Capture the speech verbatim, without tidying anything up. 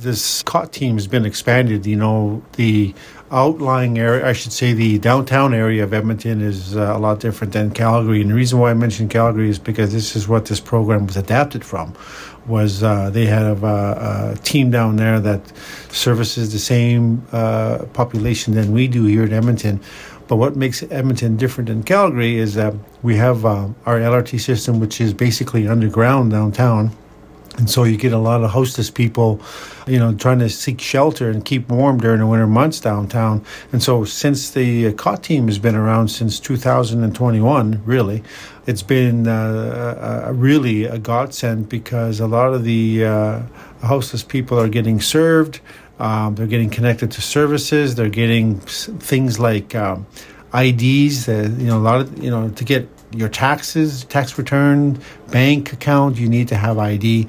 this C O T team has been expanded. You know, the outlying area, I should say the downtown area of Edmonton is uh, a lot different than Calgary. And the reason why I mentioned Calgary is because this is what this program was adapted from. Was uh, they have a, a team down there that services the same uh, population than we do here in Edmonton. But what makes Edmonton different than Calgary is that we have uh, our L R T system, which is basically underground downtown. And so you get a lot of hostess people, you know, trying to seek shelter and keep warm during the winter months downtown. And so since the C O T team has been around since two thousand twenty-one, really, it's been uh, a, really a godsend because a lot of the uh, hostess people are getting served. Um, they're getting connected to services. They're getting things like um, I Ds, uh, you know, a lot of, you know, to get your taxes, tax return, bank account, you need to have I D.